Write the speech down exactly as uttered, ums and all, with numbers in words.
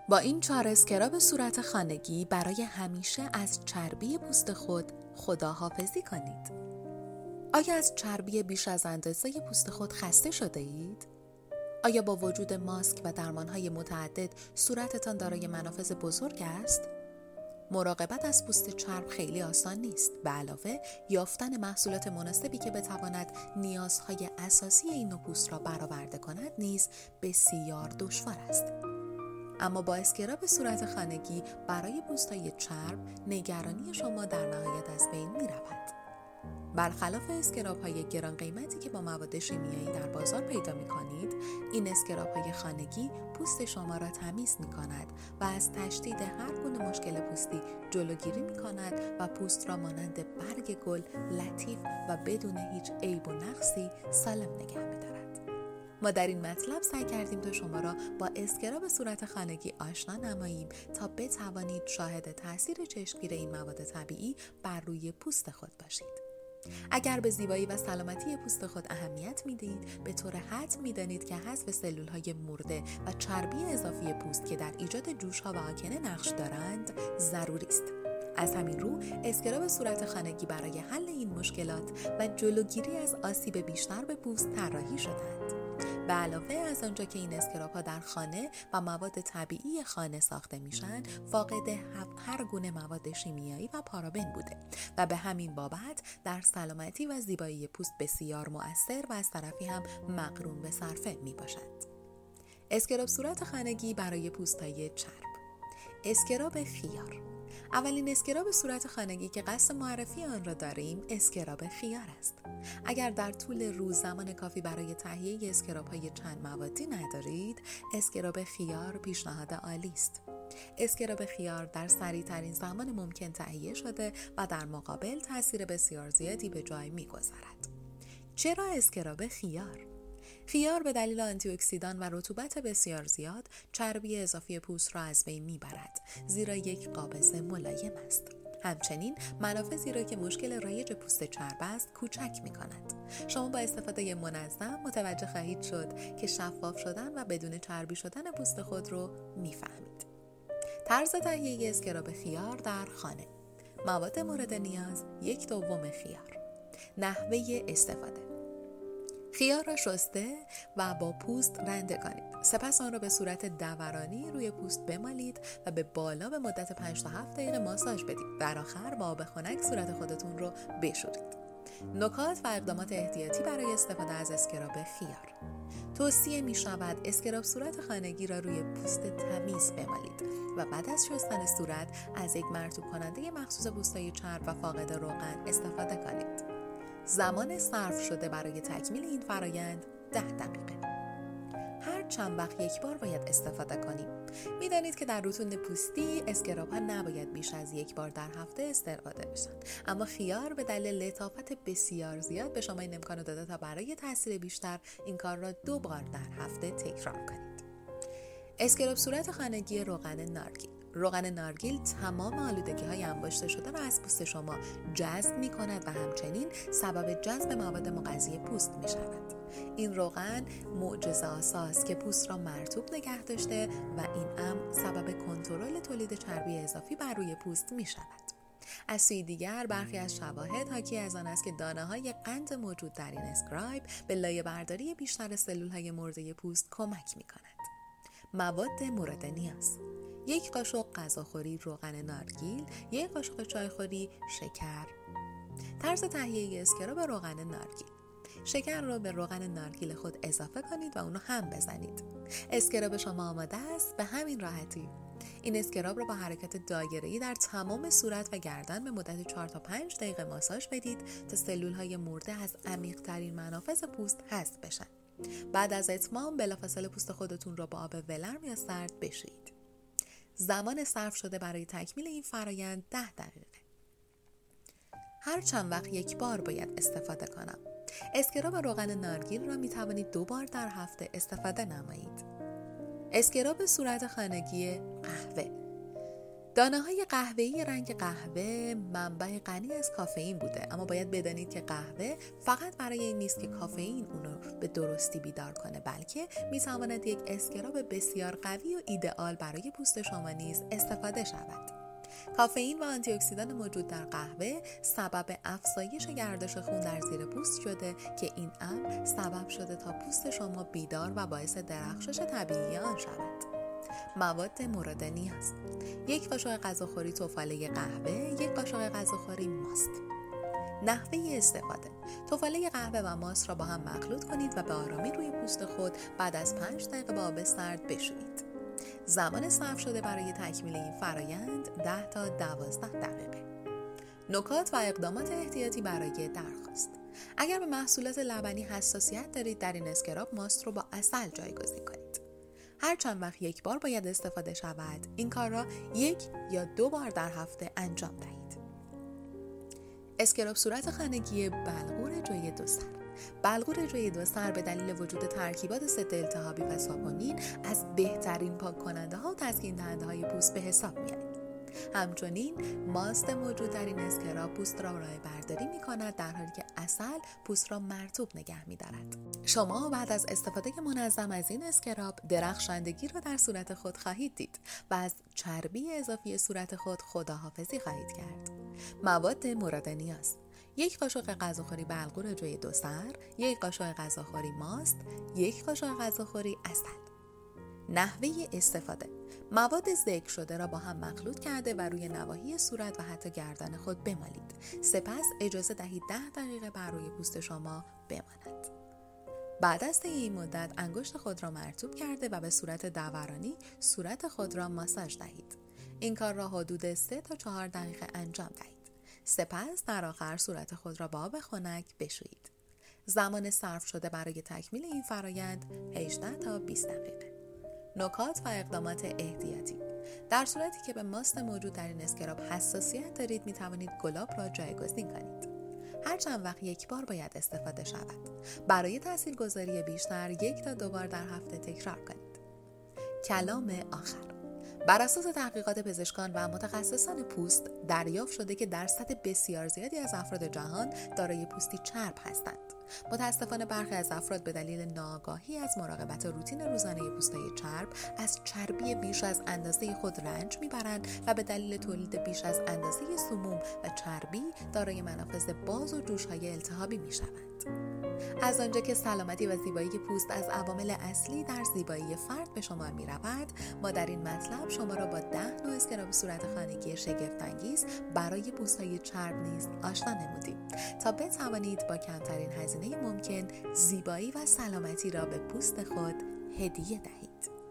با این چهار اسکراب صورت خانگی برای همیشه از چربی پوست خود خداحافظی کنید. آیا از چربی بیش از اندازه پوست خود خسته شده اید؟ آیا با وجود ماسک و درمانهای متعدد صورتتان دارای منافذ بزرگ است؟ مراقبت از پوست چرب خیلی آسان نیست. به علاوه یافتن محصولات مناسبی که بتواند نیازهای اساسی این نوع پوست را برآورده کند نیز بسیار دشوار است. اما با اسکراب صورت خانگی برای پوست‌های چرب نگرانی شما در نهایت از بین می‌رود. برخلاف اسکراب‌های گران قیمتی که با مواد شیمیایی در بازار پیدا می‌کنید، این اسکراب‌های خانگی پوست شما را تمیز می‌کند و از تشدید هر گونه مشکل پوستی جلوگیری می‌کند و پوست را مانند برگ گل لطیف و بدون هیچ عیب و نقصی سالم نگه می‌دارد. ما در این مطلب سعی کردیم تا شما را با اسکراب صورت خانگی آشنا نماییم تا بتوانید شاهد تاثیر چشمگیر این مواد طبیعی بر روی پوست خود باشید. اگر به زیبایی و سلامتی پوست خود اهمیت میدید، به طور حتم میدانید که حذف سلول‌های مرده و چربی اضافی پوست که در ایجاد جوش‌ها و آکنه نقش دارند ضروری است. از همین رو اسکراب صورت خانگی برای حل این مشکلات و جلوگیری از آسیب بیشتر به پوست طراحی شدند. به علاوه از آنجا که این اسکراب‌ها در خانه و مواد طبیعی خانه ساخته میشن، فاقد هر گونه مواد شیمیایی و پارابن بوده و به همین بابت در سلامتی و زیبایی پوست بسیار مؤثر و از طرفی هم مقرون به صرفه می باشند. اسکراب صورت خانگی برای پوست‌های چرب. اسکراب خیار. اولین اسکراب صورت خانگی که قصد معرفی آن را داریم اسکراب خیار است. اگر در طول روز زمان کافی برای تهیه اسکراب‌های چند موادی ندارید، اسکراب خیار پیشنهاد عالی است. اسکراب خیار در سریع‌ترین زمان ممکن تهیه شده و در مقابل تاثیر بسیار زیادی به جای می‌گذارد. چرا اسکراب خیار؟ خیار به دلیل آنتی اکسیدان و رطوبت بسیار زیاد چربی اضافی پوست را از بین میبرد، زیرا یک قابض ملایم است. همچنین منافذی را که مشکل رایج پوست چرب است کوچک می کند. شما با استفاده منظم متوجه خواهید شد که شفاف شدن و بدون چربی شدن پوست خود رو میفهمید. طرز تهیه اسکراب خیار در خانه. مواد مورد نیاز: یک دوم خیار. نحوه استفاده: خیار را شسته و با پوست رنده کنید. سپس آن را به صورت دورانی روی پوست بمالید و به بالا به مدت پنج تا هفت دقیقه ماساژ بدید. در آخر با آب خنک صورت خودتون رو بشورید. نکات و اقدامات احتیاطی برای استفاده از اسکراب خیار. توصیه می شود اسکراب صورت خانگی را روی پوست تمیز بمالید و بعد از شستن صورت از یک مرطوب کننده مخصوص پوست‌های چرب و فاقد روغن استفاده کنید. زمان صرف شده برای تکمیل این فرایند ده دقیقه. هر چند وقت یک بار باید استفاده کنیم. میدانید که در روتون پوستی اسکراب ها نباید بیش از یک بار در هفته استفاده بشن، اما خیار به دلیل لطافت بسیار زیاد به شما این امکان داده تا برای تاثیر بیشتر این کار را دو بار در هفته تکرار کنید. اسکراب صورت خانگی روغن نارگیل. روغن نارگیل تمام آلودگی‌های انباشته شده را از پوست شما جذب می‌کند و همچنین سبب جذب مواد مغذی پوست می‌شود. این روغن معجزه آساست که پوست را مرطوب نگه داشته و این امر سبب کنترل تولید چربی اضافی بر روی پوست می‌شود. از سوی دیگر برخی از شواهد حاکی از آن است که دانه‌های قند موجود در این اسکراب به لایه برداری بیشتر سلول‌های مرده پوست کمک می‌کند. مواد مورد نیاز: یک قاشق غذاخوری روغن نارگیل، یک قاشق چایخوری شکر. طرز تهیه اسکراب روغن نارگیل: شکر را به روغن نارگیل خود اضافه کنید و اونو هم بزنید. اسکراب شما آماده است به همین راحتی. این اسکراب را با حرکت دایره‌ای در تمام صورت و گردن به مدت چهار تا پنج دقیقه ماساژ بدید تا سلول‌های مرده از عمیق‌ترین منافذ پوست حذف بشن. بعد از اتمام بلافاصله پوست خودتون را با آب ولرم یا سرد بشویید. زمان صرف شده برای تکمیل این فرایند ده دقیقه. هر چند وقت یک بار باید استفاده کنم. اسکراب روغن نارگیل را می توانید دو بار در هفته استفاده نمایید. اسکراب صورت خانگی قهوه. دانه‌های قهوه‌ای رنگ قهوه منبع غنی از کافئین بوده، اما باید بدانید که قهوه فقط برای این نیست که کافئین اونو به درستی بیدار کنه، بلکه میتواند یک اسکراب بسیار قوی و ایدئال برای پوست شما نیز استفاده شود. کافئین و آنتی اکسیدان موجود در قهوه سبب افزایش گردش خون در زیر پوست شده که این امر سبب شده تا پوست شما بیدار و باعث درخشش طبیعی آن شود. مواد مورد نیاز: یک قاشق غذاخوری تفاله قهوه، یک قاشق غذاخوری ماست. نحوه استفاده: تفاله قهوه و ماست را با هم مخلوط کنید و به آرامی روی پوست خود بعد از پنج دقیقه با آب سرد بشویید. زمان صرف شده برای تکمیل این فرایند ده تا دوازده دقیقه. نکات و اقدامات احتیاطی برای درخواست: اگر به محصولات لبنی حساسیت دارید، در این اسکراب ماست رو با عسل جایگزین کنید. هر چند وقت یک بار باید استفاده شود. این کار را یک یا دو بار در هفته انجام دهید. اسکراب صورت خانگی بلغور جوی دو سر. بلغور جوی دو سر به دلیل وجود ترکیبات ضد التهابی و ساپونین از بهترین پاک کننده ها و تسکین دهنده های پوست به حساب میاد. همچنین ماست موجود در این اسکراب پوست را راه برداری می کند، در حالی که عسل پوست را مرطوب نگه می دارد. شما بعد از استفاده منظم از این اسکراب درخشندگی را در صورت خود خواهید دید و از چربی اضافی صورت خود خداحافظی خواهید کرد. مواد مورد نیاز: یک قاشق غذاخوری بلغور جوی دو سر، یک قاشق غذاخوری ماست، یک قاشق غذاخوری عسل. نحوه استفاده: مواد ذکر شده را با هم مخلوط کرده و روی نواحی صورت و حتی گردن خود بمالید. سپس اجازه دهید ده دقیقه بر روی پوست شما بماند. بعد از طی این مدت انگشت خود را مرطوب کرده و به صورت دورانی صورت خود را ماساژ دهید. این کار را حدود سه تا چهار دقیقه انجام دهید. سپس در آخر صورت خود را با آب خنک بشویید. زمان صرف شده برای تکمیل این فرایند هجده تا بیست دقیقه. نکات و اقدامات احتیاطی: در صورتی که به ماست موجود در این اسکراب حساسیت دارید، می توانید گلاب را جایگزین کنید. هر چند وقت یک بار باید استفاده شود. برای تاثیرگذاری بیشتر یک تا دو بار در هفته تکرار کنید. کلام آخر: بر اساس تحقیقات پزشکان و متخصصان پوست دریافت شده که درصد بسیار زیادی از افراد جهان دارای پوستی چرب هستند. متاسفانه برخی از افراد به دلیل ناآگاهی از مراقبت روتین روزانه پوست‌های چرب از چربی بیش از اندازه خود رنج میبرند و به دلیل تولید بیش از اندازه سموم و چربی دارای منافذ باز و جوش‌های التهابی میشوند. از آنجا که سلامتی و زیبایی پوست از عوامل اصلی در زیبایی فرد به شمار می رود، ما در این مطلب شما را با ده نوع اسکراب صورت خانگی شگفت‌انگیز برای پوست‌های چرب نیز آشنا نمودیم تا بتوانید با کمترین هزینه ممکن زیبایی و سلامتی را به پوست خود هدیه دهید.